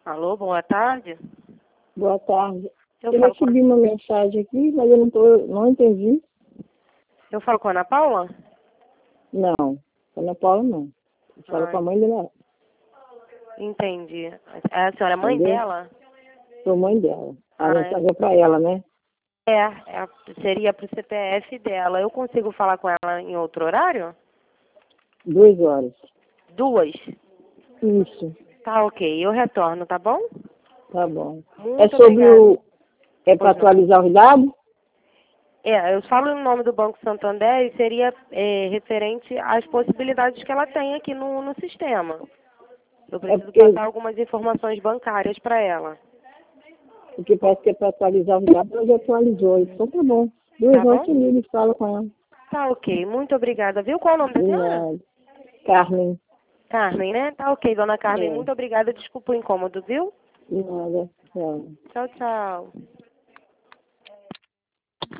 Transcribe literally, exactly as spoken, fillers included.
Alô, boa tarde. Boa tarde. Eu, Eu falo recebi com... uma mensagem aqui, mas eu não, tô, não entendi. eu falo com a Ana Paula? Não, Ana Paula não. Eu falo Ai, com a mãe dela, entendi. É a senhora é mãe entendeu? dela? Sou mãe dela. A Ah, é. mensagem é pra ela, né? É, é, seria pro C P F dela. Eu consigo falar com ela em outro horário? Duas horas. Duas? Isso, Tá ok, eu retorno, tá bom? tá bom. É Muito sobre obrigada. o... É para Pois não. atualizar os dados? É, eu falo em nome do Banco Santander e seria é, referente às possibilidades que ela tem aqui no, no sistema. Eu É preciso porque, passar algumas informações bancárias para ela. porque parece que é para atualizar os dados, ela já atualizou. Então tá bom. Duas Tá horas bom? que liga e fala com ela. Tá ok, muito obrigada. Viu qual é o nome da De senhora? nada. Carmen. Carmen, né? Tá ok, dona Carmen, É, muito obrigada. Desculpa o incômodo, viu? de nada. Tchau. Tchau, tchau.